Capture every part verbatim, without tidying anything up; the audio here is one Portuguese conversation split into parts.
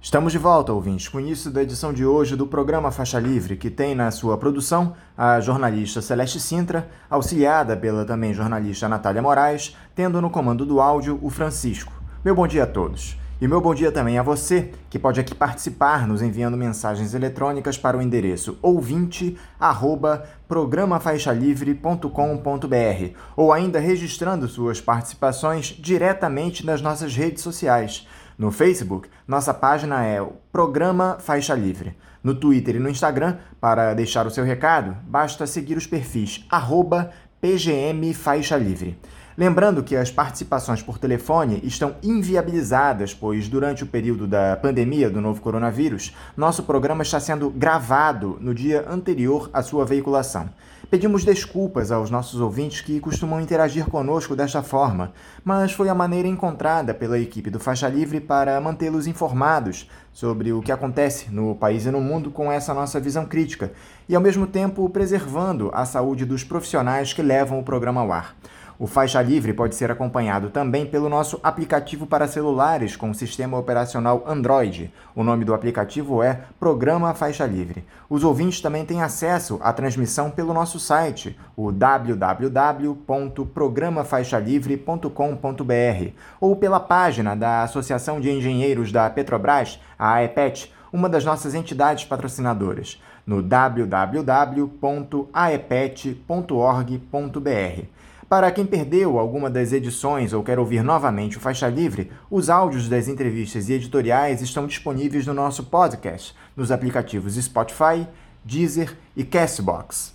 Estamos de volta, ouvintes, com o início da edição de hoje do programa Faixa Livre, que tem na sua produção a jornalista Celeste Sintra, auxiliada pela também jornalista Natália Moraes, tendo no comando do áudio o Francisco. Meu bom dia a todos. E meu bom dia também a você, que pode aqui participar nos enviando mensagens eletrônicas para o endereço ouvinte arroba programa faixa livre ponto com ponto br ou ainda registrando suas participações diretamente nas nossas redes sociais. No Facebook, nossa página é o Programa Faixa Livre. No Twitter e no Instagram, para deixar o seu recado, basta seguir os perfis arroba P G M Faixa Livre. Lembrando que as participações por telefone estão inviabilizadas, pois durante o período da pandemia do novo coronavírus, nosso programa está sendo gravado no dia anterior à sua veiculação. Pedimos desculpas aos nossos ouvintes que costumam interagir conosco desta forma, mas foi a maneira encontrada pela equipe do Faixa Livre para mantê-los informados sobre o que acontece no país e no mundo com essa nossa visão crítica e, ao mesmo tempo, preservando a saúde dos profissionais que levam o programa ao ar. O Faixa Livre pode ser acompanhado também pelo nosso aplicativo para celulares com sistema operacional Android. O nome do aplicativo é Programa Faixa Livre. Os ouvintes também têm acesso à transmissão pelo nosso site, o w w w ponto programa faixa livre ponto com ponto br, ou pela página da Associação de Engenheiros da Petrobras, a AEPET, uma das nossas entidades patrocinadoras, no w w w ponto aepet ponto org ponto br. Para quem perdeu alguma das edições ou quer ouvir novamente o Faixa Livre, os áudios das entrevistas e editoriais estão disponíveis no nosso podcast, nos aplicativos Spotify, Deezer e Castbox.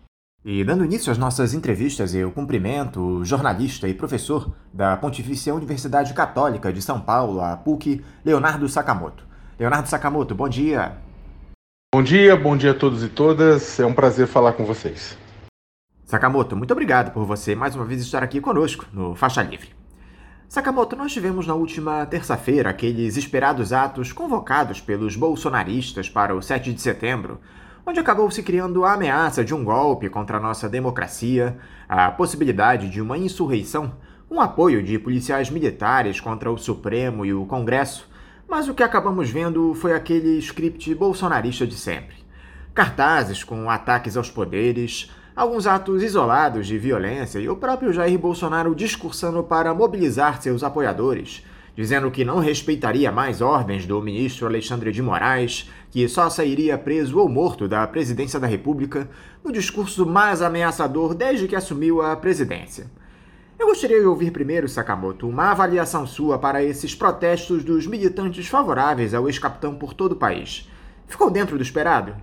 E dando início às nossas entrevistas, eu cumprimento o jornalista e professor da Pontifícia Universidade Católica de São Paulo, a P U C, Leonardo Sakamoto. Leonardo Sakamoto, bom dia. Bom dia, bom dia a todos e todas. É um prazer falar com vocês. Sakamoto, muito obrigado por você mais uma vez estar aqui conosco no Faixa Livre. Sakamoto, nós tivemos na última terça-feira aqueles esperados atos convocados pelos bolsonaristas para o sete de setembro, onde acabou se criando a ameaça de um golpe contra a nossa democracia, a possibilidade de uma insurreição, um apoio de policiais militares contra o Supremo e o Congresso, mas o que acabamos vendo foi aquele script bolsonarista de sempre. Cartazes com ataques aos poderes, alguns atos isolados de violência e o próprio Jair Bolsonaro discursando para mobilizar seus apoiadores, dizendo que não respeitaria mais ordens do ministro Alexandre de Moraes, que só sairia preso ou morto da presidência da República, no discurso mais ameaçador desde que assumiu a presidência. Eu gostaria de ouvir primeiro, Sakamoto, uma avaliação sua para esses protestos dos militantes favoráveis ao ex-capitão por todo o país. Ficou dentro do esperado?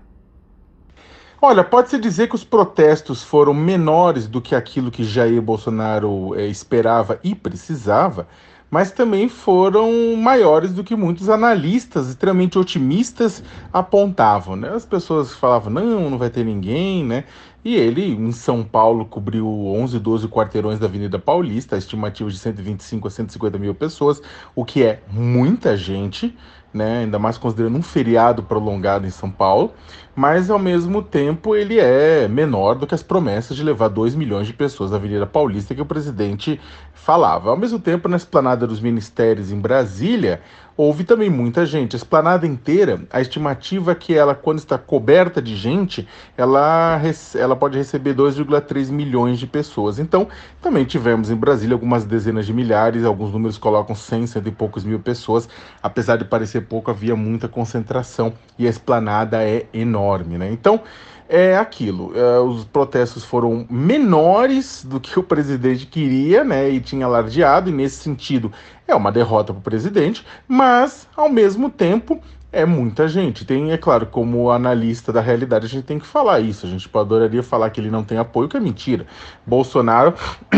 Olha, pode-se dizer que os protestos foram menores do que aquilo que Jair Bolsonaro eh, esperava e precisava, mas também foram maiores do que muitos analistas extremamente otimistas apontavam, né? As pessoas falavam, não, não vai ter ninguém, né? E ele, em São Paulo, cobriu onze, doze quarteirões da Avenida Paulista, a estimativa de cento e vinte e cinco a cento e cinquenta mil pessoas, o que é muita gente, né? Ainda mais considerando um feriado prolongado em São Paulo, mas ao mesmo tempo ele é menor do que as promessas de levar dois milhões de pessoas à Avenida Paulista que o presidente falava. Ao mesmo tempo, na esplanada dos ministérios em Brasília, houve também muita gente. A esplanada inteira, a estimativa é que ela, quando está coberta de gente, ela, ela pode receber dois vírgula três milhões de pessoas. Então, também tivemos em Brasília algumas dezenas de milhares, alguns números colocam cem, cento e poucos mil pessoas. Apesar de parecer pouco, havia muita concentração e a esplanada é enorme, né? Então, é aquilo, é, os protestos foram menores do que o presidente queria, né, e tinha alardeado, e nesse sentido é uma derrota para o presidente, mas, ao mesmo tempo, é muita gente. Tem, é claro, como analista da realidade, a gente tem que falar isso, a gente adoraria falar que ele não tem apoio, que é mentira. Bolsonaro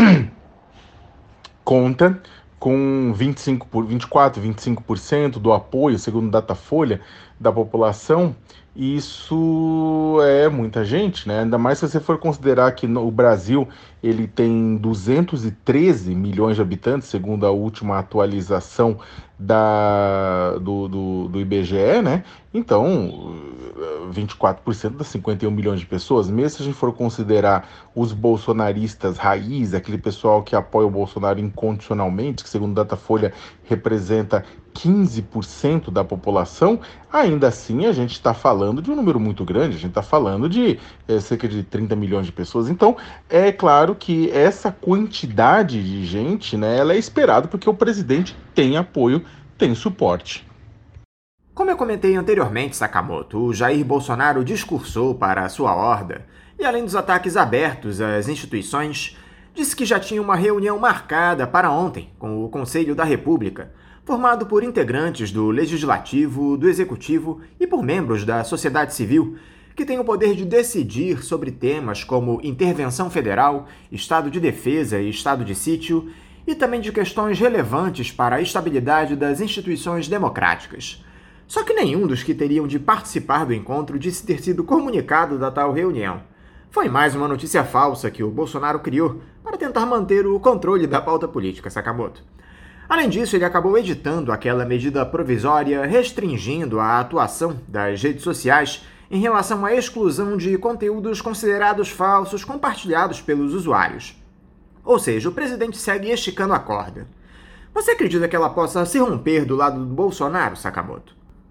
conta com vinte e cinco por, vinte e quatro, vinte e cinco por cento do apoio, segundo o Datafolha, da população. Isso é muita gente, né? Ainda mais se você for considerar que no, o Brasil ele tem duzentos e treze milhões de habitantes, segundo a última atualização da, do, do, do I B G E, né? Então, vinte e quatro por cento das cinquenta e um milhões de pessoas, mesmo se a gente for considerar os bolsonaristas raiz, aquele pessoal que apoia o Bolsonaro incondicionalmente, que segundo o Datafolha representa quinze por cento da população, ainda assim a gente está falando de um número muito grande, a gente está falando de é, cerca de trinta milhões de pessoas. Então, é claro que essa quantidade de gente, né, ela é esperada porque o presidente tem apoio, tem suporte. Como eu comentei anteriormente, Sakamoto, o Jair Bolsonaro discursou para a sua horda e, além dos ataques abertos às instituições, disse que já tinha uma reunião marcada para ontem com o Conselho da República, formado por integrantes do Legislativo, do Executivo e por membros da sociedade civil, que tem o poder de decidir sobre temas como intervenção federal, estado de defesa e estado de sítio, e também de questões relevantes para a estabilidade das instituições democráticas. Só que nenhum dos que teriam de participar do encontro disse ter sido comunicado da tal reunião. Foi mais uma notícia falsa que o Bolsonaro criou para tentar manter o controle da pauta política, Sakamoto. Além disso, ele acabou editando aquela medida provisória restringindo a atuação das redes sociais em relação à exclusão de conteúdos considerados falsos compartilhados pelos usuários. Ou seja, o presidente segue esticando a corda. Você acredita que ela possa se romper do lado do Bolsonaro, Sakamoto?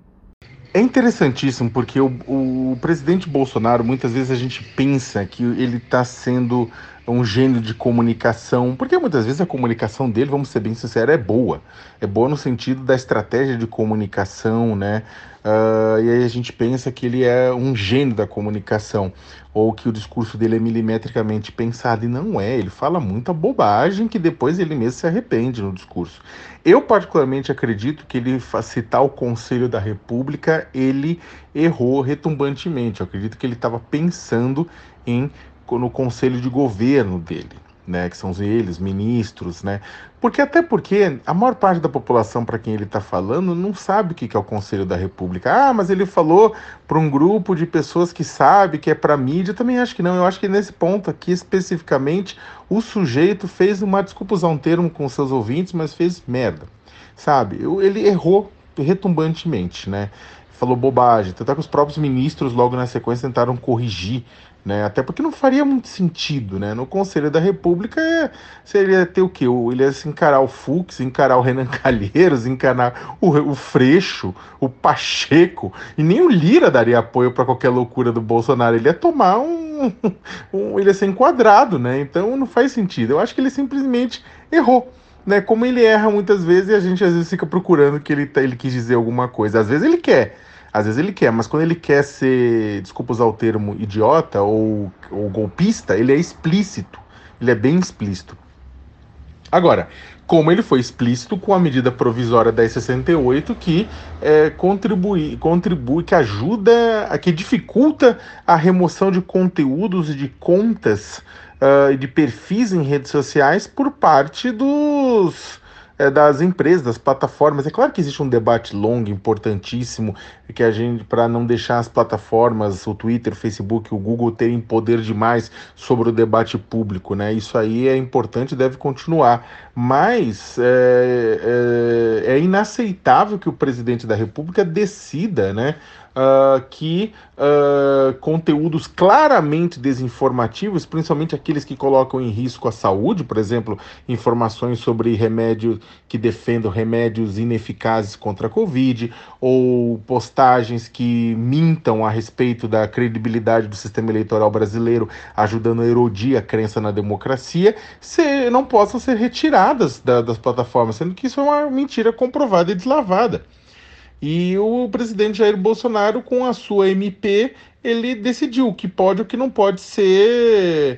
É interessantíssimo porque o, o presidente Bolsonaro, muitas vezes a gente pensa que ele está sendo um gênio de comunicação, porque muitas vezes a comunicação dele, vamos ser bem sinceros, é boa. É boa no sentido da estratégia de comunicação, né? Uh, e aí a gente pensa que ele é um gênio da comunicação, ou que o discurso dele é milimetricamente pensado, e não é. Ele fala muita bobagem que depois ele mesmo se arrepende no discurso. Eu particularmente acredito que ele, citar o Conselho da República, ele errou retumbantemente. Eu acredito que ele estava pensando em no conselho de governo dele, né, que são eles, ministros, né, porque até porque a maior parte da população para quem ele está falando não sabe o que é o Conselho da República. Ah, mas ele falou para um grupo de pessoas que sabe que é para mídia. Eu também acho que não. Eu acho que nesse ponto aqui especificamente o sujeito fez uma, desculpa usar um termo com seus ouvintes, mas fez merda, sabe? Ele errou retumbantemente, né? Falou bobagem, tanto é que os próprios ministros logo na sequência tentaram corrigir, né? Até porque não faria muito sentido, né? No Conselho da República é, seria ter o quê? Ele ia se encarar o Fux, encarar o Renan Calheiros, encarar o, o Freixo, o Pacheco, e nem o Lira daria apoio para qualquer loucura do Bolsonaro. Ele ia tomar um, um... ele ia ser enquadrado, né? Então não faz sentido. Eu acho que ele simplesmente errou. Né, como ele erra muitas vezes e a gente às vezes fica procurando que ele, ele quis dizer alguma coisa. Às vezes ele quer, às vezes ele quer, mas quando ele quer ser, desculpa usar o termo, idiota ou, ou golpista, ele é explícito, ele é bem explícito. Agora, como ele foi explícito com a medida provisória dez sessenta e oito, que é, contribui, contribui, que ajuda, que dificulta a remoção de conteúdos e de contas e uh, de perfis em redes sociais por parte dos, é, das empresas, das plataformas. É claro que existe um debate longo, importantíssimo, que a gente, para não deixar as plataformas, o Twitter, o Facebook, o Google terem poder demais sobre o debate público, né? Isso aí é importante e deve continuar. Mas é, é, é inaceitável que o presidente da República decida, né? Uh, que uh, conteúdos claramente desinformativos, principalmente aqueles que colocam em risco a saúde, por exemplo, informações sobre remédios que defendam remédios ineficazes contra a Covid, ou postagens que mintam a respeito da credibilidade do sistema eleitoral brasileiro, ajudando a erodir a crença na democracia, se, não possam ser retiradas da, das plataformas, sendo que isso é uma mentira comprovada e deslavada. E o presidente Jair Bolsonaro, com a sua M P, ele decidiu o que pode e o que não pode ser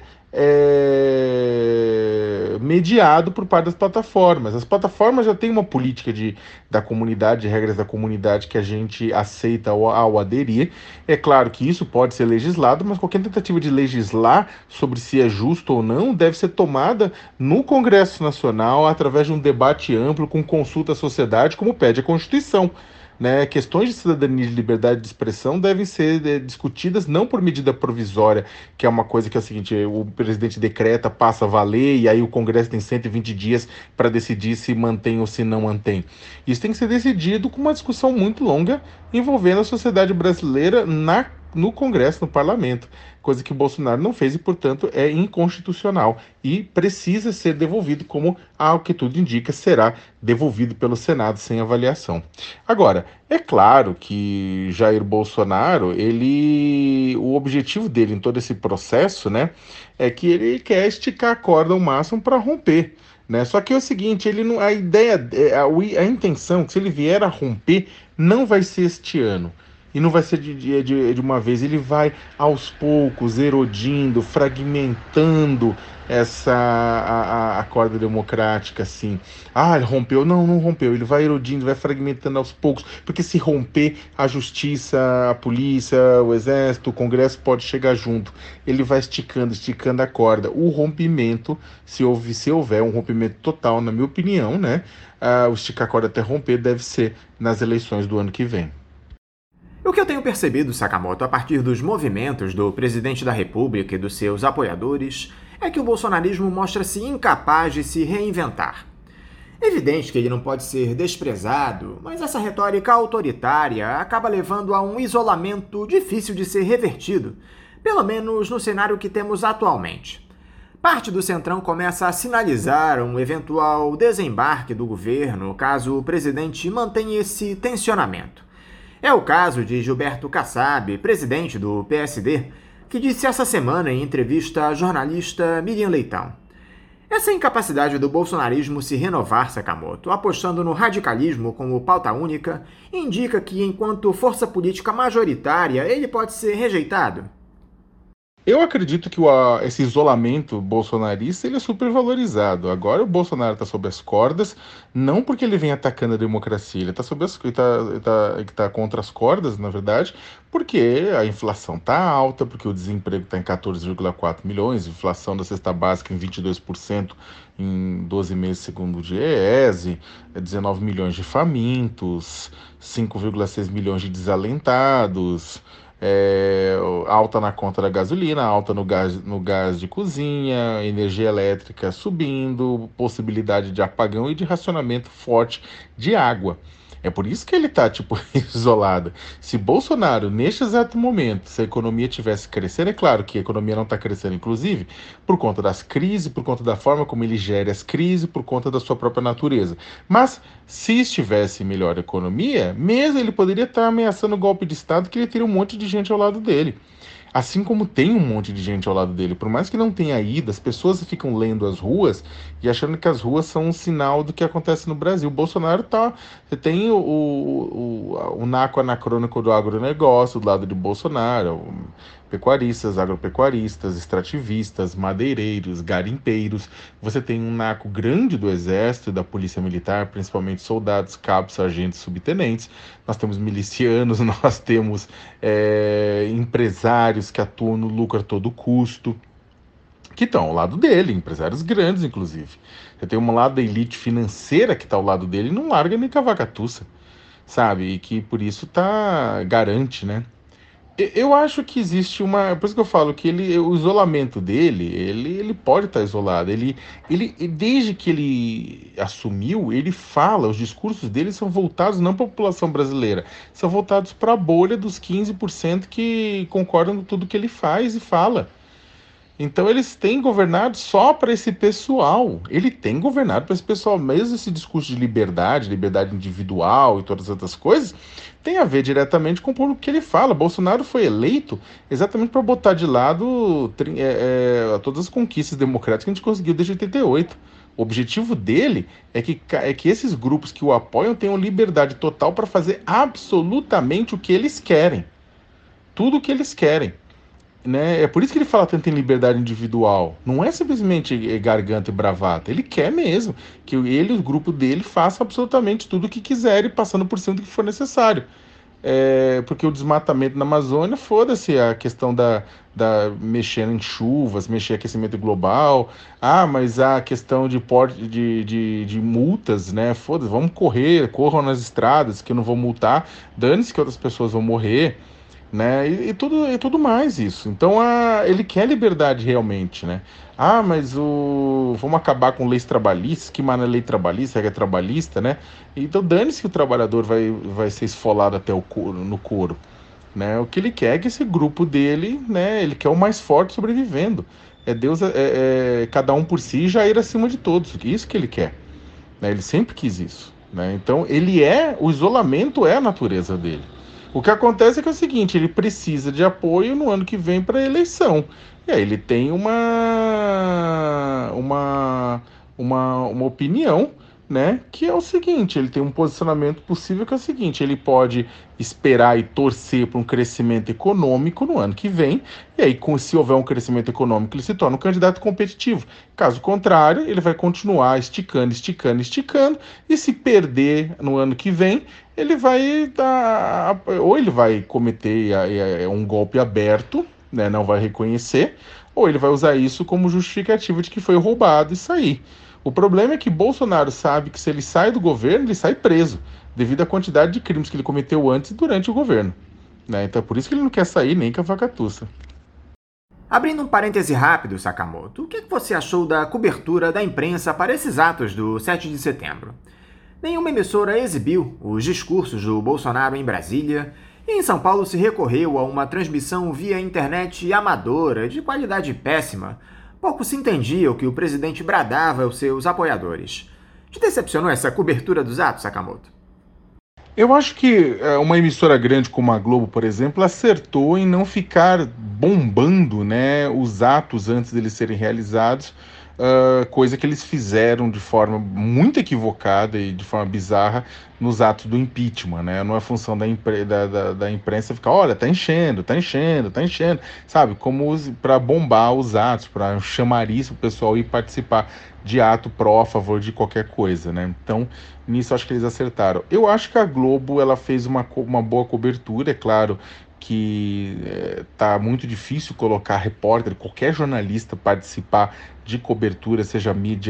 é, mediado por parte das plataformas. As plataformas já têm uma política de, da comunidade, de regras da comunidade que a gente aceita ao, ao aderir. É claro que isso pode ser legislado, mas qualquer tentativa de legislar sobre se é justo ou não deve ser tomada no Congresso Nacional, através de um debate amplo, com consulta à sociedade, como pede a Constituição. Né, questões de cidadania e de liberdade de expressão devem ser é, discutidas não por medida provisória, que é uma coisa que é o seguinte, o presidente decreta, passa a valer, e aí o Congresso tem cento e vinte dias para decidir se mantém ou se não mantém. Isso tem que ser decidido com uma discussão muito longa envolvendo a sociedade brasileira na no Congresso, no Parlamento, coisa que o Bolsonaro não fez e, portanto, é inconstitucional e precisa ser devolvido, como, ao que tudo indica, será devolvido pelo Senado sem avaliação. Agora, é claro que Jair Bolsonaro, ele, o objetivo dele em todo esse processo, né, é que ele quer esticar a corda ao máximo para romper. Né? Só que é o seguinte, ele não, a ideia, é, a, a intenção, que se ele vier a romper, não vai ser este ano. E não vai ser de, de, de uma vez, ele vai aos poucos, erodindo, fragmentando essa a, a, a corda democrática, assim. Ah, ele rompeu. Não, não rompeu. Ele vai erodindo, vai fragmentando aos poucos. Porque se romper, a justiça, a polícia, o exército, o Congresso pode chegar junto. Ele vai esticando, esticando a corda. O rompimento, se, houve, se houver um rompimento total, na minha opinião, né? Ah, o esticar a corda até romper deve ser nas eleições do ano que vem. O que eu tenho percebido, Sakamoto, a partir dos movimentos do presidente da República e dos seus apoiadores, é que o bolsonarismo mostra-se incapaz de se reinventar. É evidente que ele não pode ser desprezado, mas essa retórica autoritária acaba levando a um isolamento difícil de ser revertido, pelo menos no cenário que temos atualmente. Parte do Centrão começa a sinalizar um eventual desembarque do governo caso o presidente mantenha esse tensionamento. É o caso de Gilberto Kassab, presidente do P S D, que disse essa semana em entrevista à jornalista Miriam Leitão: essa incapacidade do bolsonarismo se renovar, Sakamoto, apostando no radicalismo como pauta única, indica que, enquanto força política majoritária, ele pode ser rejeitado. Eu acredito que o, a, esse isolamento bolsonarista ele é supervalorizado. Agora o Bolsonaro está sob as cordas, não porque ele vem atacando a democracia, ele está tá, tá, tá contra as cordas, na verdade, porque a inflação está alta, porque o desemprego está em quatorze vírgula quatro milhões, inflação da cesta básica em vinte e dois por cento em doze meses, segundo o Diese, dezenove milhões de famintos, cinco vírgula seis milhões de desalentados. É, alta na conta da gasolina, alta no gás, no gás de cozinha, energia elétrica subindo, possibilidade de apagão e de racionamento forte de água. É por isso que ele está tipo, isolado. Se Bolsonaro, neste exato momento, se a economia tivesse crescendo, é claro que a economia não está crescendo, inclusive, por conta das crises, por conta da forma como ele gera as crises, por conta da sua própria natureza. Mas, se estivesse melhor a economia, mesmo ele poderia estar ameaçando o golpe de Estado, que ele teria um monte de gente ao lado dele. Assim como tem um monte de gente ao lado dele, por mais que não tenha ido, as pessoas ficam lendo as ruas e achando que as ruas são um sinal do que acontece no Brasil. O Bolsonaro tá, tem o, o, o, o naco anacrônico do agronegócio do lado de Bolsonaro, pecuaristas, agropecuaristas, extrativistas, madeireiros, garimpeiros. Você tem um naco grande do Exército e da Polícia Militar, principalmente soldados, cabos, sargentos, subtenentes. Nós temos milicianos, nós temos é, empresários que atuam no lucro a todo custo, que estão ao lado dele, empresários grandes, inclusive. Você tem um lado da elite financeira que está ao lado dele e não larga nem cavacatuça, sabe? E que por isso tá garante, né? Eu acho que existe uma. Por isso que eu falo que ele, o isolamento dele, ele, ele pode estar isolado. Ele, ele, desde que ele assumiu, ele fala, os discursos dele são voltados não para a população brasileira, são voltados para a bolha dos quinze por cento que concordam com tudo que ele faz e fala. Então eles têm governado só para esse pessoal. Ele tem governado para esse pessoal. Mesmo esse discurso de liberdade, liberdade individual e todas as outras coisas, tem a ver diretamente com o público que ele fala. Bolsonaro foi eleito exatamente para botar de lado é, é, todas as conquistas democráticas que a gente conseguiu desde oitenta e oito. O objetivo dele é que, é que esses grupos que o apoiam tenham liberdade total para fazer absolutamente o que eles querem. Tudo o que eles querem. Né? É por isso que ele fala tanto em liberdade individual. Não é simplesmente garganta e bravata. Ele quer mesmo que ele e o grupo dele façam absolutamente tudo o que quiserem, passando por cima do que for necessário. É, porque o desmatamento na Amazônia, foda-se a questão da, da mexer em chuvas, mexer em aquecimento global. Ah, mas a questão de, porte, de, de, de multas, né? Foda-se, vamos correr, corram nas estradas que eu não vou multar. Dane-se que outras pessoas vão morrer. Né? E, e, tudo, e tudo mais isso. Então a, ele quer liberdade realmente, né? Ah, mas o vamos acabar com leis trabalhistas, que mano é lei trabalhista, regra trabalhista, né? Então dane-se que o trabalhador vai, vai ser esfolado até o couro, no couro. né? O que ele quer é que esse grupo dele, né? Ele quer o mais forte sobrevivendo. É Deus, é, é, é cada um por si e Jair acima de todos. Isso que ele quer, né? Ele sempre quis isso, né? Então ele é, o isolamento é a natureza dele. O que acontece é que é o seguinte, ele precisa de apoio no ano que vem para a eleição. E aí ele tem uma, uma, uma, uma opinião, né? Que é o seguinte, ele tem um posicionamento possível que é o seguinte, ele pode esperar e torcer para um crescimento econômico no ano que vem, e aí, se houver um crescimento econômico, ele se torna um candidato competitivo. Caso contrário, ele vai continuar esticando, esticando, esticando, e se perder no ano que vem, ele vai dar, ou ele vai cometer um golpe aberto, né, não vai reconhecer, ou ele vai usar isso como justificativa de que foi roubado e sair. O problema é que Bolsonaro sabe que se ele sai do governo, ele sai preso, devido à quantidade de crimes que ele cometeu antes e durante o governo, né? Então é por isso que ele não quer sair nem com a vaca-tussa. Abrindo um parêntese rápido, Sakamoto, o que você achou da cobertura da imprensa para esses atos do sete de setembro? Nenhuma emissora exibiu os discursos do Bolsonaro em Brasília, e em São Paulo se recorreu a uma transmissão via internet amadora, de qualidade péssima. Pouco se entendia o que o presidente bradava aos seus apoiadores. Te decepcionou essa cobertura dos atos, Sakamoto? Eu acho que uma emissora grande como a Globo, por exemplo, acertou em não ficar bombando, né, os atos antes deles serem realizados, uh, coisa que eles fizeram de forma muito equivocada e de forma bizarra nos atos do impeachment, né? Não é função da, impre da, da, da imprensa ficar, olha, tá enchendo, tá enchendo, tá enchendo, sabe? Como para bombar os atos, para chamar isso o pessoal ir participar de ato pró, a favor de qualquer coisa, né? Então, nisso acho que eles acertaram. Eu acho que a Globo, ela fez uma, uma boa cobertura, é claro que é, tá muito difícil colocar repórter, qualquer jornalista participar de cobertura, seja mídia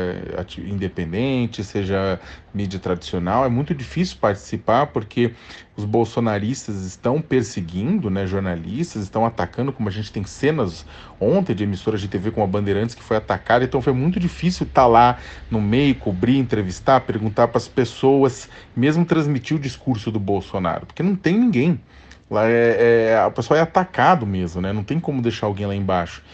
independente, seja mídia tradicional, é muito difícil participar porque os bolsonaristas estão perseguindo, né, jornalistas, estão atacando, como a gente tem cenas ontem de emissoras de T V como a Bandeirantes que foi atacada, então foi muito difícil estar lá no meio, cobrir, entrevistar, perguntar para as pessoas, mesmo transmitir o discurso do Bolsonaro, porque não tem ninguém. Lá é, é, o pessoal é atacado mesmo, né? Não tem como deixar alguém lá embaixo.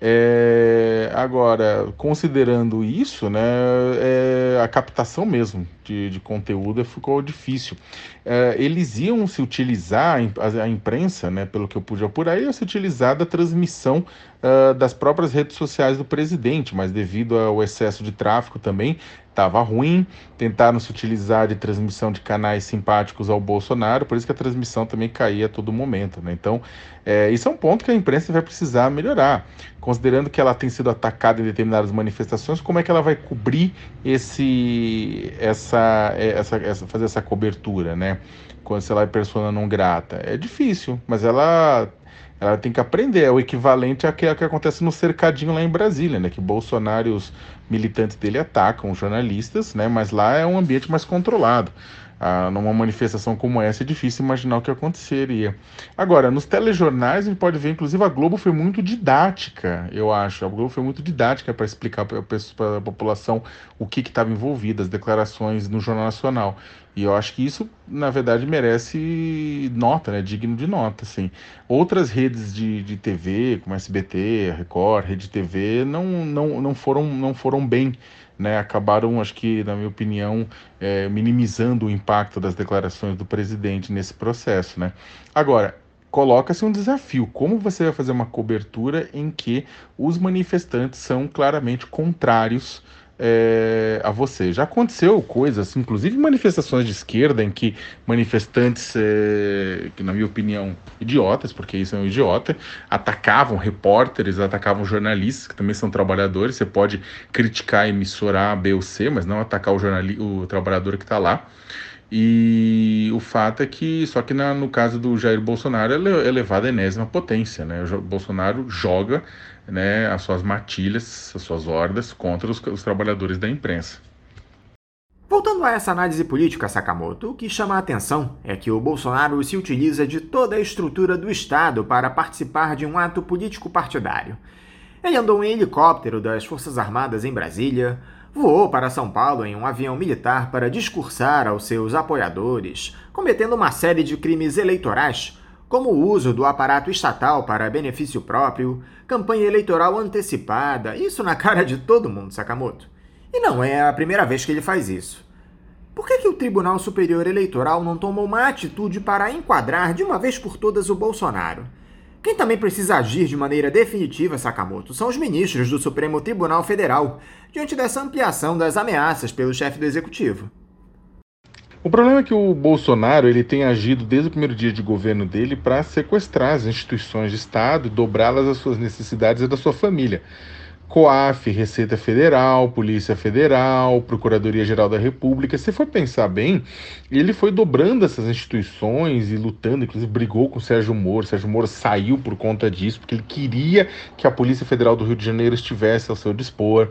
É, agora, considerando isso, né, é, a captação mesmo de, de conteúdo ficou difícil. É, eles iam se utilizar, a, a imprensa, né, pelo que eu pude apurar, ia se utilizar da transmissão uh, das próprias redes sociais do presidente, mas devido ao excesso de tráfego também, estava ruim, tentaram se utilizar de transmissão de canais simpáticos ao Bolsonaro, por isso que a transmissão também caía a todo momento, né? Então, é, isso é um ponto que a imprensa vai precisar melhorar. Considerando que ela tem sido atacada em determinadas manifestações, como é que ela vai cobrir esse, essa, essa, essa fazer essa cobertura, né? Quando se ela é persona não grata. É difícil, mas ela... Ela tem que aprender, é o equivalente ao que, ao que acontece no cercadinho lá em Brasília, né? Que Bolsonaro e os militantes dele atacam os jornalistas, né? Mas lá é um ambiente mais controlado. Ah, numa manifestação como essa é difícil imaginar o que aconteceria. Agora, nos telejornais a gente pode ver, inclusive a Globo foi muito didática, eu acho. A Globo foi muito didática para explicar para a população o que estava envolvido, as declarações no Jornal Nacional. E eu acho que isso, na verdade, merece nota, né? Digno de nota, assim. Outras redes de, de T V, como S B T, Record, Rede T V, não, não, não, foram, não foram bem, né? Acabaram, acho que, na minha opinião, é, minimizando o impacto das declarações do presidente nesse processo, né? Agora, coloca-se um desafio. Como você vai fazer uma cobertura em que os manifestantes são claramente contrários É, a você? Já aconteceu coisas, inclusive manifestações de esquerda, em que manifestantes, é, que na minha opinião, idiotas, porque isso é um idiota, atacavam repórteres, atacavam jornalistas, que também são trabalhadores. Você pode criticar a emissora A, B ou C, mas não atacar o, jornali- o trabalhador que está lá. E o fato é que, só que na, no caso do Jair Bolsonaro, ele é elevado à enésima potência, né? O Bolsonaro joga, né, as suas matilhas, as suas hordas contra os, os trabalhadores da imprensa. Voltando a essa análise política, Sakamoto, o que chama a atenção é que o Bolsonaro se utiliza de toda a estrutura do Estado para participar de um ato político partidário. Ele andou em helicóptero das Forças Armadas em Brasília, voou para São Paulo em um avião militar para discursar aos seus apoiadores, cometendo uma série de crimes eleitorais, como o uso do aparato estatal para benefício próprio, campanha eleitoral antecipada, isso na cara de todo mundo, Sakamoto. E não é a primeira vez que ele faz isso. Por que que o Tribunal Superior Eleitoral não tomou uma atitude para enquadrar de uma vez por todas o Bolsonaro? Quem também precisa agir de maneira definitiva, Sakamoto, são os ministros do Supremo Tribunal Federal, diante dessa ampliação das ameaças pelo chefe do Executivo. O problema é que o Bolsonaro ele tem agido desde o primeiro dia de governo dele para sequestrar as instituições de Estado e dobrá-las às suas necessidades e da sua família. COAF, Receita Federal, Polícia Federal, Procuradoria-Geral da República. Se for pensar bem, ele foi dobrando essas instituições e lutando, inclusive brigou com o Sérgio Moro. O Sérgio Moro saiu por conta disso, porque ele queria que a Polícia Federal do Rio de Janeiro estivesse ao seu dispor.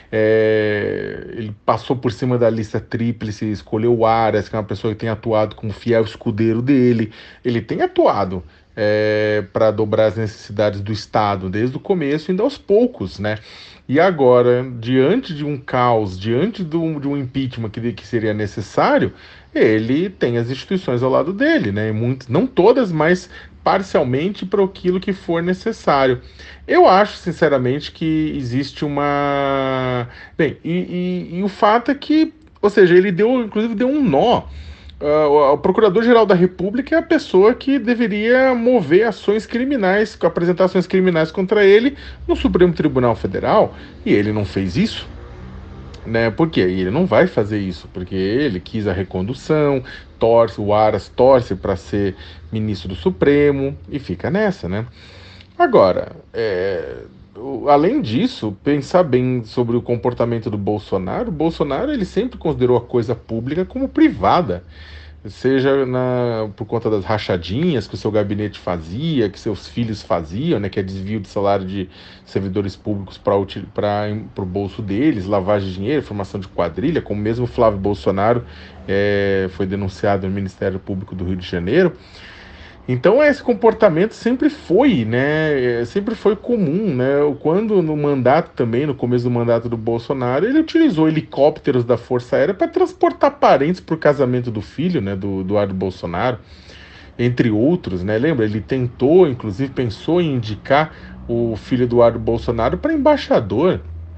É... Ele passou por cima da lista tríplice, escolheu o Aras, que é uma pessoa que tem atuado como fiel escudeiro dele. Ele tem atuado É, para dobrar as necessidades do Estado desde o começo, ainda aos poucos, né? E agora, diante de um caos, diante do, de um impeachment que, que seria necessário, ele tem as instituições ao lado dele, né? E muitas, não todas, mas parcialmente para aquilo que for necessário. Eu acho, sinceramente, que existe uma... Bem, e, e, e o fato é que, ou seja, ele deu, inclusive, deu um nó. Uh, o Procurador-Geral da República é a pessoa que deveria mover ações criminais, apresentar ações criminais contra ele no Supremo Tribunal Federal, e ele não fez isso, né? Por quê? Ele não vai fazer isso, porque ele quis a recondução, torce, o Aras torce para ser ministro do Supremo, e fica nessa, né? Agora, é... além disso, pensar bem sobre o comportamento do Bolsonaro, o Bolsonaro ele sempre considerou a coisa pública como privada, seja na, por conta das rachadinhas que o seu gabinete fazia, que seus filhos faziam, né, que é desvio de salário de servidores públicos para o bolso deles, lavagem de dinheiro, formação de quadrilha, como mesmo Flávio Bolsonaro é, foi denunciado no Ministério Público do Rio de Janeiro. Então esse comportamento sempre foi, né, sempre foi comum, né, quando no mandato também, no começo do mandato do Bolsonaro, ele utilizou helicópteros da Força Aérea para transportar parentes para o casamento do filho, né, do Eduardo Bolsonaro, entre outros, né, lembra, ele tentou, inclusive pensou em indicar o filho do Eduardo Bolsonaro para embaixador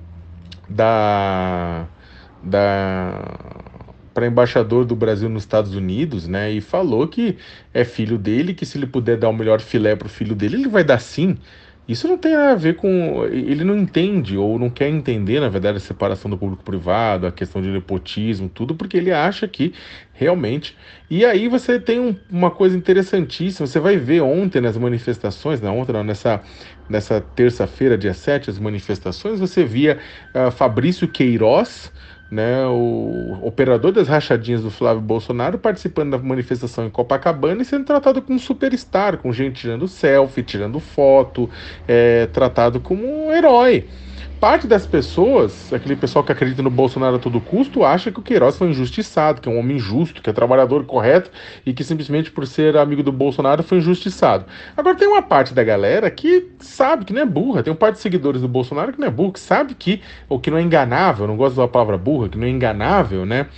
da... da para embaixador do Brasil nos Estados Unidos, né, e falou que é filho dele, que se ele puder dar o melhor filé para o filho dele, ele vai dar sim. Isso não tem nada a ver com... Ele não entende, ou não quer entender, na verdade, a separação do público-privado, a questão de nepotismo, tudo, porque ele acha que realmente... E aí você tem um, uma coisa interessantíssima, você vai ver ontem nas manifestações, não, ontem não, nessa, nessa terça-feira, dia sete, as manifestações, você via uh, Fabrício Queiroz, né, o operador das rachadinhas do Flávio Bolsonaro, participando da manifestação em Copacabana e sendo tratado como um superstar, com gente tirando selfie, tirando foto, é, tratado como um herói. Parte das pessoas, aquele pessoal que acredita no Bolsonaro a todo custo, acha que o Queiroz foi injustiçado, que é um homem justo, que é trabalhador correto e que simplesmente por ser amigo do Bolsonaro foi injustiçado. Agora tem uma parte da galera que sabe que não é burra, tem uma parte de seguidores do Bolsonaro que não é burra, que sabe que, ou que não é enganável, eu não gosto da palavra burra, que não é enganável, né?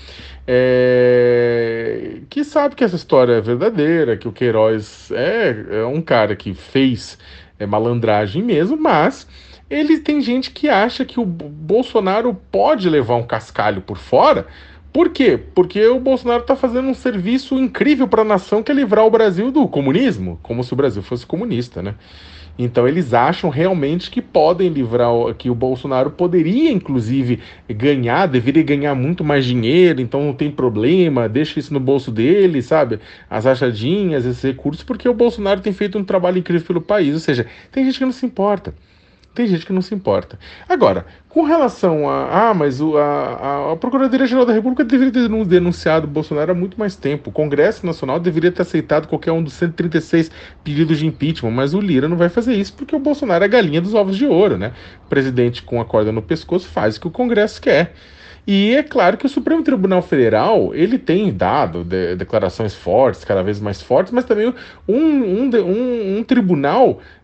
É... que sabe que essa história é verdadeira, que o Queiroz é, é um cara que fez é, malandragem mesmo, mas... ele tem gente que acha que o Bolsonaro pode levar um cascalho por fora. Por quê? Porque o Bolsonaro está fazendo um serviço incrível para a nação, que é livrar o Brasil do comunismo, como se o Brasil fosse comunista, né? Então eles acham realmente que podem livrar, que o Bolsonaro poderia, inclusive, ganhar, deveria ganhar muito mais dinheiro, então não tem problema, deixa isso no bolso dele, sabe? As rachadinhas, esses recursos, porque o Bolsonaro tem feito um trabalho incrível pelo país. Ou seja, tem gente que não se importa. Tem gente que não se importa. Agora, com relação a... Ah, mas o, a, a Procuradoria-Geral da República deveria ter denunciado o Bolsonaro há muito mais tempo. O Congresso Nacional deveria ter aceitado qualquer um dos cento e trinta e seis pedidos de impeachment, mas o Lira não vai fazer isso porque o Bolsonaro é a galinha dos ovos de ouro, né? O presidente com a corda no pescoço faz o que o Congresso quer. E é claro que o Supremo Tribunal Federal, ele tem dado de, declarações fortes, cada vez mais fortes, mas também um, um, um, um tribunal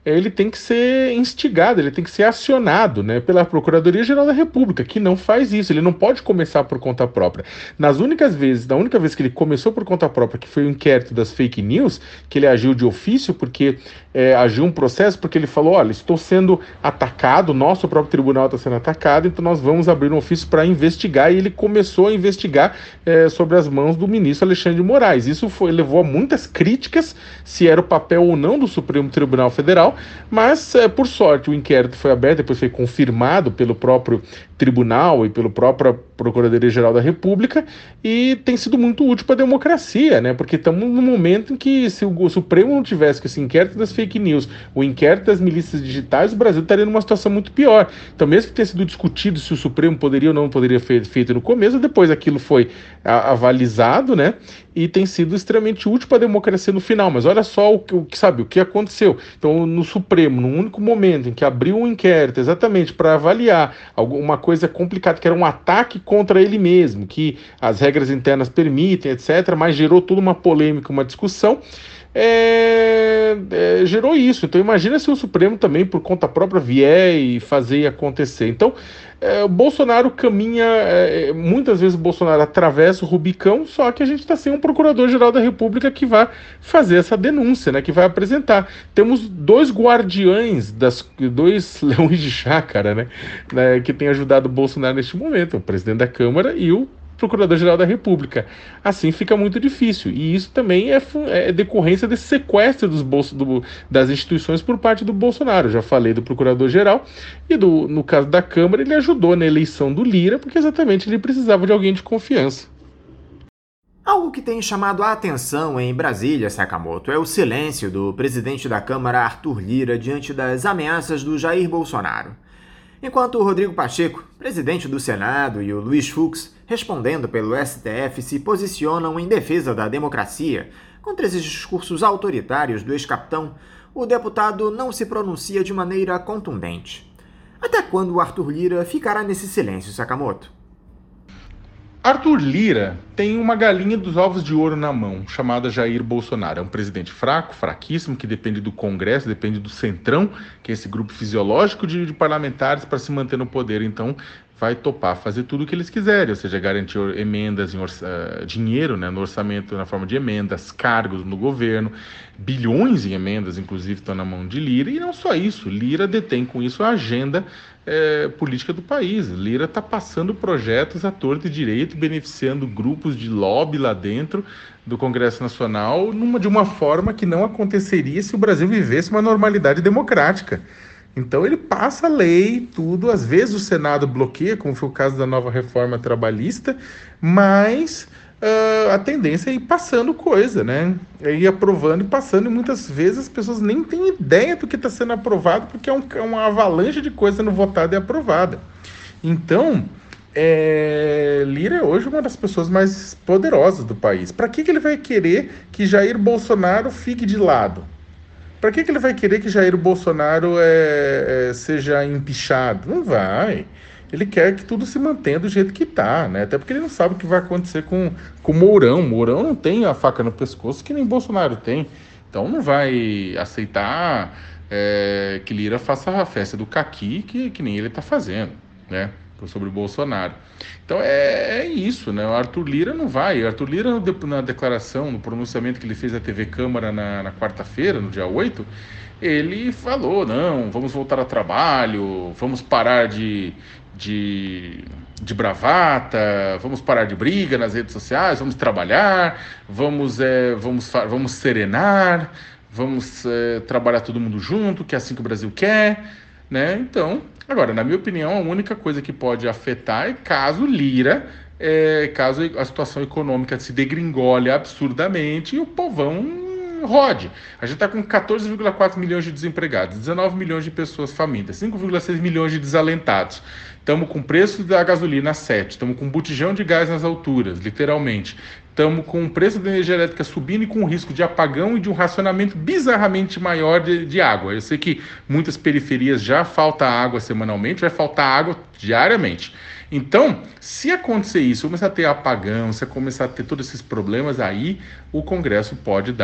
ele tem que ser instigado, ele tem que ser acionado, né, pela Procuradoria-Geral da República, que não faz isso, ele não pode começar por conta própria. Nas únicas vezes, na única vez que ele começou por conta própria, que foi o inquérito das fake news, que ele agiu de ofício, porque é, agiu um processo, porque ele falou, olha, estou sendo atacado, nosso próprio tribunal está sendo atacado, então nós vamos abrir um ofício para investigar, e ele começou a investigar é, sobre as mãos do ministro Alexandre de Moraes. Isso foi, levou a muitas críticas, se era o papel ou não do Supremo Tribunal Federal, mas, é, por sorte, o inquérito foi aberto, depois foi confirmado pelo próprio tribunal e pela própria Procuradoria-Geral da República, e tem sido muito útil para a democracia, né? Porque estamos num momento em que, se o Supremo não tivesse com esse inquérito das fake news, o inquérito das milícias digitais, o Brasil estaria numa situação muito pior. Então, mesmo que tenha sido discutido se o Supremo poderia ou não poderia ser feito no começo, depois aquilo foi a, avalizado, né? E tem sido extremamente útil para a democracia no final. Mas olha só o que, o que sabe, o que aconteceu. Então, no Supremo, no único momento em que abriu um inquérito exatamente para avaliar alguma coisa complicada, que era um ataque contra ele mesmo, que as regras internas permitem, etcétera, mas gerou toda uma polêmica, uma discussão, É, é, gerou isso. Então imagina se o Supremo também, por conta própria, vier e fazer acontecer. Então é, o Bolsonaro caminha, é, muitas vezes o Bolsonaro atravessa o Rubicão, só que a gente está sem um Procurador-Geral da República que vai fazer essa denúncia, né, que vai apresentar. Temos dois guardiães, das, dois leões de chácara, né, né, que têm ajudado o Bolsonaro neste momento, o presidente da Câmara e o Procurador-Geral da República. Assim fica muito difícil. E isso também é, é decorrência desse sequestro dos bolsos, do, das instituições por parte do Bolsonaro. Eu já falei do Procurador-Geral e, do, no caso da Câmara, ele ajudou na eleição do Lira, porque exatamente ele precisava de alguém de confiança. Algo que tem chamado a atenção em Brasília, Sakamoto, é o silêncio do presidente da Câmara, Arthur Lira, diante das ameaças do Jair Bolsonaro. Enquanto o Rodrigo Pacheco, presidente do Senado, e o Luiz Fux, respondendo pelo S T F, se posicionam em defesa da democracia contra esses discursos autoritários do ex-capitão, o deputado não se pronuncia de maneira contundente. Até quando o Arthur Lira ficará nesse silêncio, Sakamoto? Arthur Lira tem uma galinha dos ovos de ouro na mão, chamada Jair Bolsonaro. É um presidente fraco, fraquíssimo, que depende do Congresso, depende do Centrão, que é esse grupo fisiológico de, de parlamentares para se manter no poder. Então, vai topar fazer tudo o que eles quiserem, ou seja, garantir emendas, em orça, dinheiro, né, no orçamento na forma de emendas, cargos no governo, bilhões em emendas, inclusive, estão na mão de Lira. E não só isso, Lira detém com isso a agenda É, política do país. Lira está passando projetos à torta e direito, beneficiando grupos de lobby lá dentro do Congresso Nacional numa, de uma forma que não aconteceria se o Brasil vivesse uma normalidade democrática. Então ele passa a lei, tudo, às vezes o Senado bloqueia, como foi o caso da nova reforma trabalhista, mas Uh, a tendência é ir passando coisa, né? É ir aprovando e passando, e muitas vezes as pessoas nem têm ideia do que está sendo aprovado, porque é, um, é uma avalanche de coisa sendo votada e aprovada. Então, é, Lira é hoje uma das pessoas mais poderosas do país. Para que, que ele vai querer que Jair Bolsonaro fique de lado? Para que, que ele vai querer que Jair Bolsonaro é, é, seja empichado? Não vai. Ele quer que tudo se mantenha do jeito que está, né? Até porque ele não sabe o que vai acontecer com o Mourão. Mourão não tem a faca no pescoço que nem Bolsonaro tem. Então não vai aceitar é, que Lira faça a festa do caqui que, que nem ele está fazendo, né? Sobre o Bolsonaro. Então é, é isso, né? O Arthur Lira não vai. O Arthur Lira, na declaração, no pronunciamento que ele fez na T V Câmara na, na quarta-feira, no dia oito, ele falou, não, vamos voltar ao trabalho, vamos parar de... De, de bravata, vamos parar de briga nas redes sociais, vamos trabalhar, vamos, é, vamos, vamos serenar, vamos é, trabalhar todo mundo junto, que é assim que o Brasil quer, né? Então, agora, na minha opinião, a única coisa que pode afetar é caso Lira, é, caso a situação econômica se degringole absurdamente e o povão rode. A gente está com quatorze vírgula quatro milhões de desempregados, dezenove milhões de pessoas famintas, cinco vírgula seis milhões de desalentados. Estamos com o preço da gasolina a sete, estamos com um botijão de gás nas alturas, literalmente. Estamos com o preço da energia elétrica subindo e com o risco de apagão e de um racionamento bizarramente maior de, de água. Eu sei que muitas periferias já falta água semanalmente, vai faltar água diariamente. Então, se acontecer isso, começar a ter apagão, se começar a ter todos esses problemas, aí o Congresso pode dar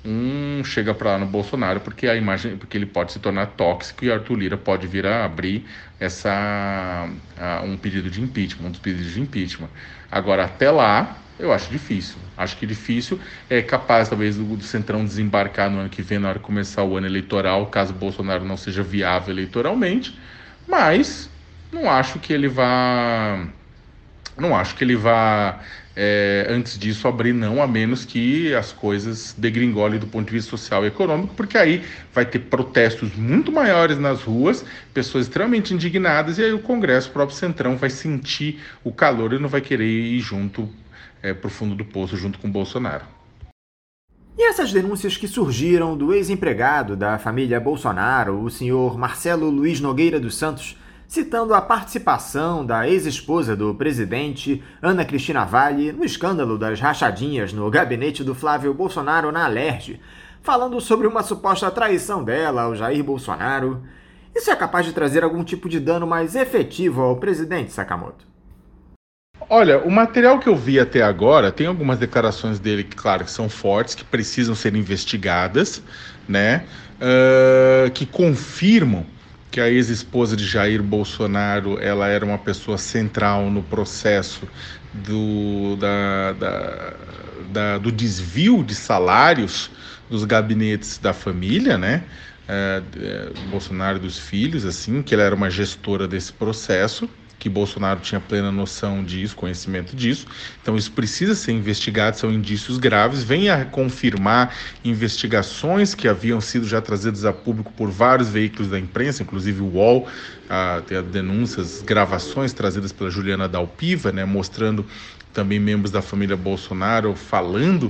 um chega para lá no Bolsonaro porque a imagem, porque ele pode se tornar tóxico e Arthur Lira pode vir a abrir essa a, um pedido de impeachment, um dos pedidos de impeachment. Agora até lá eu acho difícil. Acho que difícil é capaz talvez do, do Centrão desembarcar no ano que vem na hora de começar o ano eleitoral, caso Bolsonaro não seja viável eleitoralmente, mas não acho que ele vá não acho que ele vá, é, antes disso, abrir não, a menos que as coisas degringolem do ponto de vista social e econômico, porque aí vai ter protestos muito maiores nas ruas, pessoas extremamente indignadas, e aí o Congresso, o próprio Centrão, vai sentir o calor e não vai querer ir junto, é, para o fundo do poço, junto com o Bolsonaro. E essas denúncias que surgiram do ex-empregado da família Bolsonaro, o senhor Marcelo Luiz Nogueira dos Santos, citando a participação da ex-esposa do presidente, Ana Cristina Valle, no escândalo das rachadinhas no gabinete do Flávio Bolsonaro na Alerj, falando sobre uma suposta traição dela ao Jair Bolsonaro. Isso é capaz de trazer algum tipo de dano mais efetivo ao presidente, Sakamoto? Olha, o material que eu vi até agora, tem algumas declarações dele que, claro, que são fortes, que precisam ser investigadas, né? Uh, que confirmam que a ex-esposa de Jair Bolsonaro, ela era uma pessoa central no processo do, da, da, da, do desvio de salários dos gabinetes da família, né? É, é, Bolsonaro e dos filhos, assim, que ela era uma gestora desse processo, que Bolsonaro tinha plena noção disso, conhecimento disso. Então isso precisa ser investigado, são indícios graves. Vem a confirmar investigações que haviam sido já trazidas a público por vários veículos da imprensa, inclusive o U O L, ah, tem denúncias, gravações trazidas pela Juliana Dalpiva, né, mostrando também membros da família Bolsonaro falando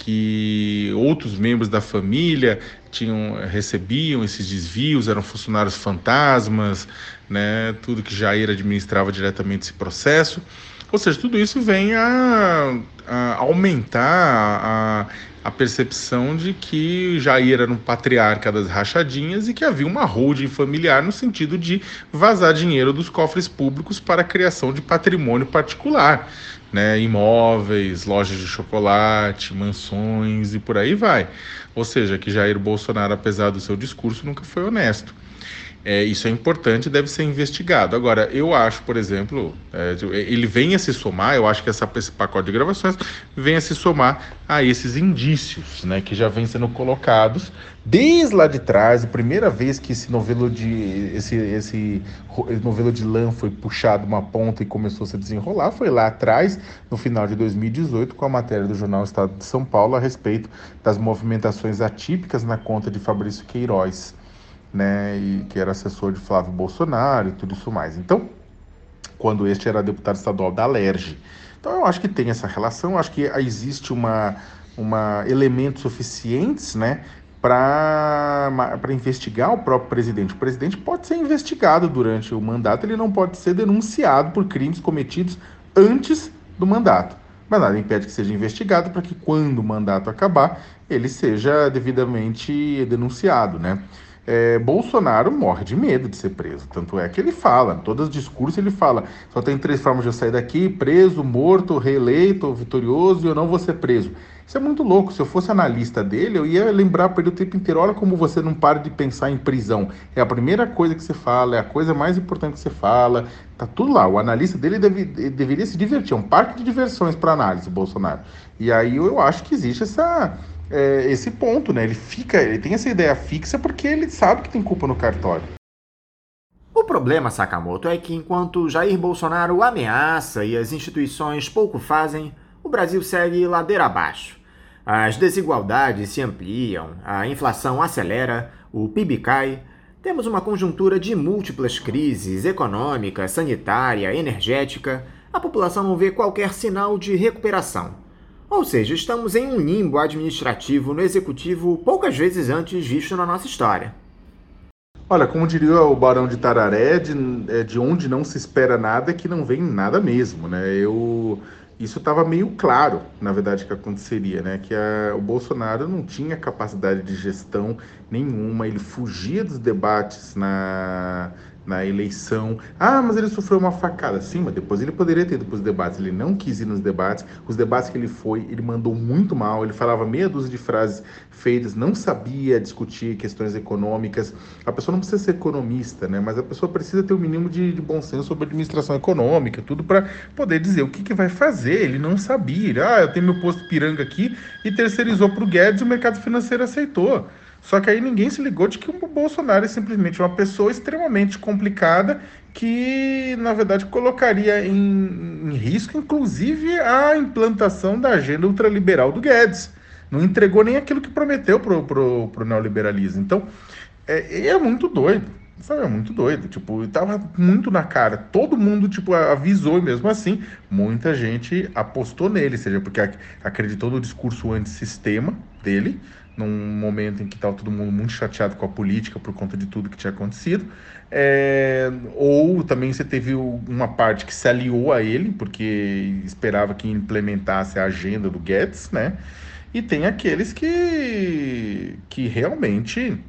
que outros membros da família tinham, recebiam esses desvios, eram funcionários fantasmas, né, tudo que Jair administrava diretamente esse processo. Ou seja, tudo isso vem a, a aumentar a, a percepção de que Jair era um patriarca das rachadinhas e que havia uma holding familiar no sentido de vazar dinheiro dos cofres públicos para a criação de patrimônio particular, né, imóveis, lojas de chocolate, mansões e por aí vai. Ou seja, que Jair Bolsonaro, apesar do seu discurso, nunca foi honesto. É, isso é importante e deve ser investigado. Agora, eu acho, por exemplo, é, ele vem a se somar, eu acho que essa, esse pacote de gravações vem a se somar a esses indícios, né, que já vêm sendo colocados desde lá de trás. A primeira vez que esse novelo de, esse, esse, esse novelo de lã foi puxado uma ponta e começou a se desenrolar foi lá atrás, no final de dois mil e dezoito, com a matéria do jornal Estado de São Paulo a respeito das movimentações atípicas na conta de Fabrício Queiroz, né, e que era assessor de Flávio Bolsonaro e tudo isso mais. Então, quando este era deputado estadual da Alerj. Então, eu acho que tem essa relação, eu acho que existe uma, uma elementos suficientes, né, para investigar o próprio presidente. O presidente pode ser investigado durante o mandato, ele não pode ser denunciado por crimes cometidos antes do mandato. Mas nada impede que seja investigado para que, quando o mandato acabar, ele seja devidamente denunciado, né? É, Bolsonaro morre de medo de ser preso, tanto é que ele fala, em todos os discursos ele fala, só tem três formas de eu sair daqui: preso, morto, reeleito, vitorioso, e eu não vou ser preso. Isso é muito louco. Se eu fosse analista dele, eu ia lembrar para ele o tempo inteiro: olha como você não para de pensar em prisão, é a primeira coisa que você fala, é a coisa mais importante que você fala, tá tudo lá. O analista dele deve, deveria se divertir, é um parque de diversões para análise, Bolsonaro. E aí eu acho que existe essa... É, esse ponto, né? Ele fica, ele tem essa ideia fixa porque ele sabe que tem culpa no cartório. O problema, Sakamoto, é que enquanto Jair Bolsonaro ameaça e as instituições pouco fazem, o Brasil segue ladeira abaixo. As desigualdades se ampliam, a inflação acelera, o P I B cai. Temos uma conjuntura de múltiplas crises econômica, sanitária, energética. A população não vê qualquer sinal de recuperação. Ou seja, estamos em um limbo administrativo no executivo poucas vezes antes visto na nossa história. Olha, como diria o Barão de Tararé, de, de onde não se espera nada é que não vem nada mesmo, né? Eu, isso estava meio claro, na verdade, que aconteceria, né? Que a, o Bolsonaro não tinha capacidade de gestão nenhuma, ele fugia dos debates na... na eleição. Ah, mas ele sofreu uma facada. Sim, mas depois ele poderia ter ido para os debates. Ele não quis ir nos debates. Os debates que ele foi, ele mandou muito mal. Ele falava meia dúzia de frases feitas, não sabia discutir questões econômicas. A pessoa não precisa ser economista, né? Mas a pessoa precisa ter o um mínimo de, de bom senso sobre administração econômica, tudo para poder dizer o que, que vai fazer. Ele não sabia. Ele, ah, eu tenho meu posto piranga aqui e terceirizou para o Guedes e o mercado financeiro aceitou. Só que aí ninguém se ligou de que o Bolsonaro é simplesmente uma pessoa extremamente complicada que, na verdade, colocaria em, em risco, inclusive, a implantação da agenda ultraliberal do Guedes. Não entregou nem aquilo que prometeu pro, pro, pro neoliberalismo. Então, é, é muito doido. Sabe, é muito doido. Tipo, tava muito na cara. Todo mundo, tipo, avisou e mesmo assim, muita gente apostou nele, seja porque acreditou no discurso antissistema dele, num momento em que estava todo mundo muito chateado com a política por conta de tudo que tinha acontecido, é, ou também você teve uma parte que se aliou a ele, porque esperava que implementasse a agenda do Guedes, né? E tem aqueles que, que realmente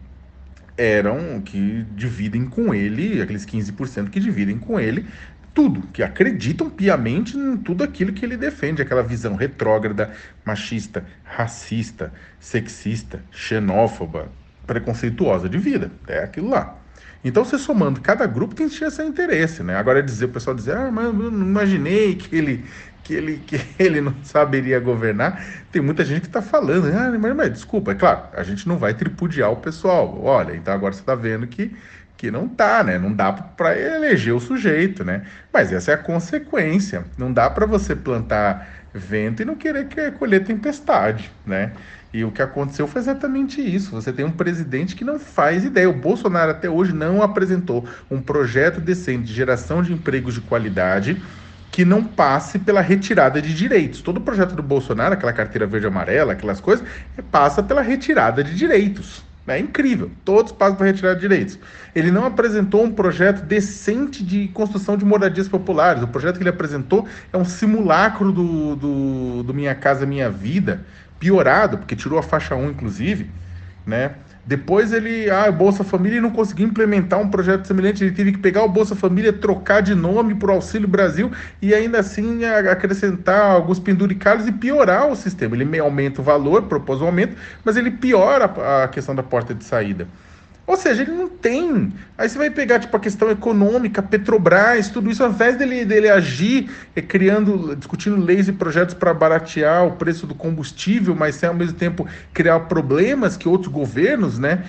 eram, que dividem com ele, aqueles quinze por cento que dividem com ele tudo, que acreditam piamente em tudo aquilo que ele defende, aquela visão retrógrada, machista, racista, sexista, xenófoba, preconceituosa de vida, é aquilo lá. Então, você somando cada grupo tem esse interesse, né? Agora, dizer, o pessoal dizer, ah, mas eu não imaginei que ele, que ele, que ele não saberia governar. Tem muita gente que está falando, ah, mas, mas desculpa, é claro, a gente não vai tripudiar o pessoal. Olha, então agora você está vendo que que não tá, né? Não dá para eleger o sujeito, né? Mas essa é a consequência. Não dá para você plantar vento e não querer colher tempestade, né? E o que aconteceu foi exatamente isso. Você tem um presidente que não faz ideia. O Bolsonaro até hoje não apresentou um projeto decente de geração de empregos de qualidade que não passe pela retirada de direitos. Todo o projeto do Bolsonaro, aquela carteira verde e amarela, aquelas coisas, passa pela retirada de direitos. É incrível, todos passam para retirar direitos. Ele não apresentou um projeto decente de construção de moradias populares. O projeto que ele apresentou é um simulacro do, do, do Minha Casa Minha Vida, piorado, porque tirou a faixa um, inclusive, né? Depois ele, ah, Bolsa Família, e não conseguiu implementar um projeto semelhante, ele teve que pegar o Bolsa Família, trocar de nome por Auxílio Brasil e ainda assim acrescentar alguns penduricalhos e piorar o sistema. Ele aumenta o valor, propôs um aumento, mas ele piora a questão da porta de saída. Ou seja, ele não tem. Aí você vai pegar tipo, a questão econômica, Petrobras, tudo isso, ao invés dele, dele agir, é, criando, discutindo leis e projetos para baratear o preço do combustível, mas sem ao mesmo tempo criar problemas que outros governos, né,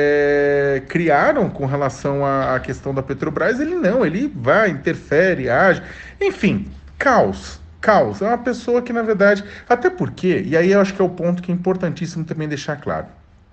é, criaram com relação à, à questão da Petrobras, ele não, ele vai, interfere, age, enfim, caos. Caos. É uma pessoa que, na verdade, até porque, e aí eu acho que é o ponto que é importantíssimo também deixar claro.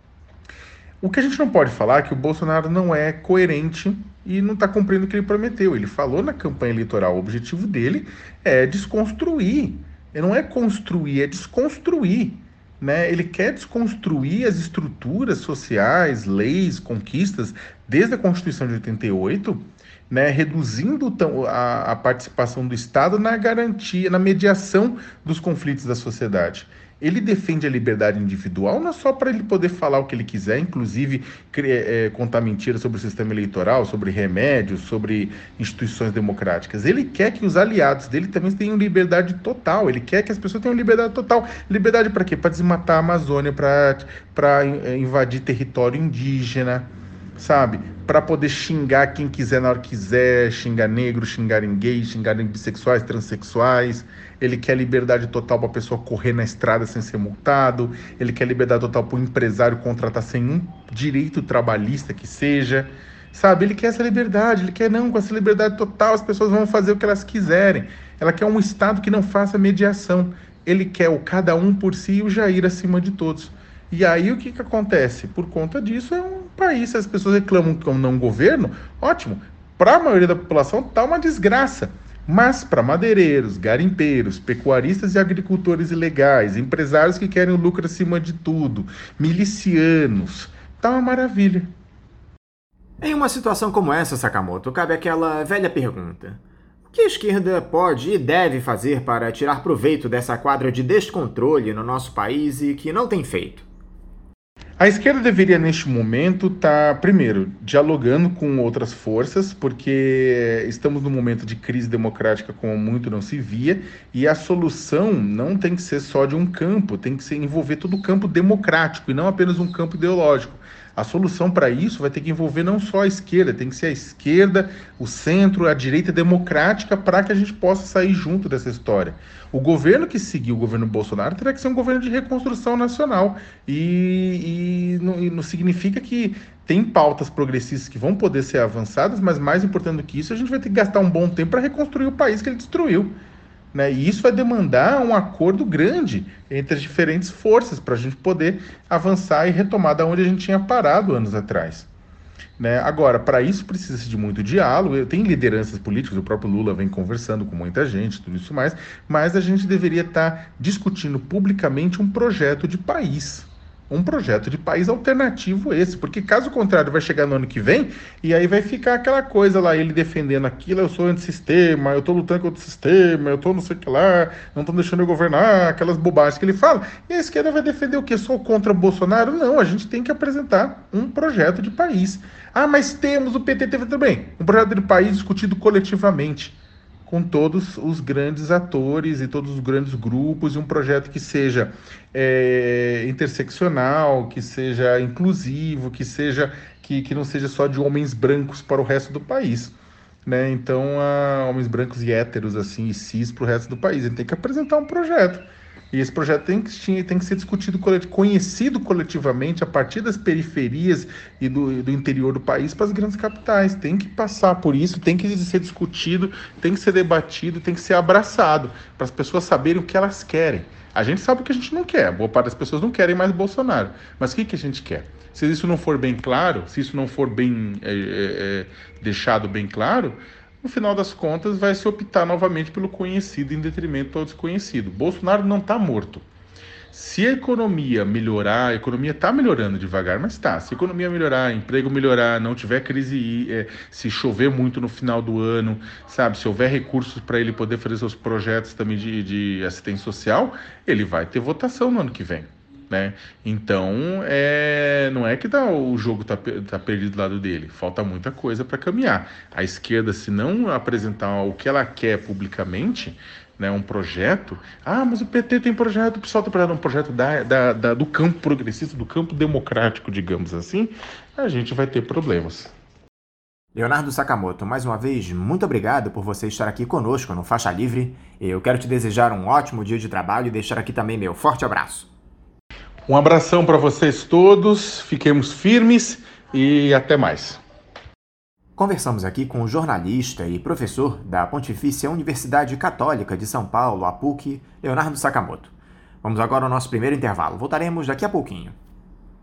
O que a gente não pode falar é que o Bolsonaro não é coerente e não está cumprindo o que ele prometeu. Ele falou na campanha eleitoral, o objetivo dele é desconstruir. Ele não é construir, é desconstruir. Né? Ele quer desconstruir as estruturas sociais, leis, conquistas, desde a Constituição de oitenta e oito, né? Reduzindo a, a participação do Estado na garantia, na mediação dos conflitos da sociedade. Ele defende a liberdade individual não é só para ele poder falar o que ele quiser, inclusive é, contar mentiras sobre o sistema eleitoral, sobre remédios, sobre instituições democráticas. Ele quer que os aliados dele também tenham liberdade total. Ele quer que as pessoas tenham liberdade total. Liberdade para quê? Para desmatar a Amazônia, para invadir território indígena, sabe? Para poder xingar quem quiser na hora que quiser, xingar negro, xingar gays, xingar bissexuais, transexuais. Ele quer liberdade total para a pessoa correr na estrada sem ser multado. Ele quer liberdade total para o empresário contratar sem um direito trabalhista que seja. Sabe? Ele quer essa liberdade. Ele quer, não, com essa liberdade total as pessoas vão fazer o que elas quiserem. Ela quer um Estado que não faça mediação. Ele quer o cada um por si e o Jair acima de todos. E aí o que, que acontece? Por conta disso é um país, se as pessoas reclamam que é um não governo, ótimo. Para a maioria da população está uma desgraça. Mas para madeireiros, garimpeiros, pecuaristas e agricultores ilegais, empresários que querem o lucro acima de tudo, milicianos, tá uma maravilha. Em uma situação como essa, Sakamoto, cabe aquela velha pergunta. O que a esquerda pode e deve fazer para tirar proveito dessa quadra de descontrole no nosso país e que não tem feito? A esquerda deveria, neste momento, estar, primeiro, dialogando com outras forças, porque estamos num momento de crise democrática como muito não se via, e a solução não tem que ser só de um campo, tem que ser, envolver todo o campo democrático, e não apenas um campo ideológico. A solução para isso vai ter que envolver não só a esquerda, tem que ser a esquerda, o centro, a direita democrática, para que a gente possa sair junto dessa história. O governo que seguir o governo Bolsonaro terá que ser um governo de reconstrução nacional, e, e, não, e não significa que tem pautas progressistas que vão poder ser avançadas, mas mais importante do que isso, a gente vai ter que gastar um bom tempo para reconstruir o país que ele destruiu. Né? E isso vai demandar um acordo grande entre as diferentes forças para a gente poder avançar e retomar da onde a gente tinha parado anos atrás. Né? Agora, para isso precisa de muito diálogo, tem lideranças políticas, o próprio Lula vem conversando com muita gente, tudo isso mais, mas a gente deveria estar discutindo publicamente um projeto de país. Um projeto de país alternativo esse, porque caso contrário vai chegar no ano que vem e aí vai ficar aquela coisa lá, ele defendendo aquilo, eu sou antissistema, eu tô lutando contra o sistema, eu tô não sei o que lá, não tô deixando eu governar, aquelas bobagens que ele fala, e a esquerda vai defender o quê? Só contra o Bolsonaro? Não, a gente tem que apresentar um projeto de país. Ah, mas temos, o P T teve também, um projeto de país discutido coletivamente, com todos os grandes atores e todos os grandes grupos, e um projeto que seja é, interseccional, que seja inclusivo, que, seja, que, que não seja só de homens brancos para o resto do país. Né? Então, a, homens brancos e héteros assim, e cis para o resto do país. Ele tem que apresentar um projeto. E esse projeto tem que, tem que ser discutido, conhecido coletivamente a partir das periferias e do, do interior do país para as grandes capitais. Tem que passar por isso, tem que ser discutido, tem que ser debatido, tem que ser abraçado, para as pessoas saberem o que elas querem. A gente sabe o que a gente não quer, boa parte das pessoas não querem mais Bolsonaro. Mas o que, que a gente quer? Se isso não for bem claro, se isso não for bem é, é, deixado bem claro, no final das contas vai se optar novamente pelo conhecido em detrimento ao desconhecido. Bolsonaro não está morto. Se a economia melhorar, a economia está melhorando devagar, mas está. Se a economia melhorar, emprego melhorar, não tiver crise, é, se chover muito no final do ano, sabe, se houver recursos para ele poder fazer seus projetos também de, de assistência social, ele vai ter votação no ano que vem. Né? Então, é, não é que tá, o jogo está tá perdido do lado dele, falta muita coisa para caminhar. A esquerda, se não apresentar o que ela quer publicamente, né, um projeto, ah, mas o P T tem projeto, o pessoal está um projeto da, da, da, do campo progressista, do campo democrático, digamos assim, a gente vai ter problemas. Leonardo Sakamoto, mais uma vez, muito obrigado por você estar aqui conosco no Faixa Livre. Eu quero te desejar um ótimo dia de trabalho e deixar aqui também meu forte abraço. Um abração para vocês todos, fiquemos firmes e até mais. Conversamos aqui com o jornalista e professor da Pontifícia Universidade Católica de São Paulo, a P U C, Leonardo Sakamoto. Vamos agora ao nosso primeiro intervalo. Voltaremos daqui a pouquinho.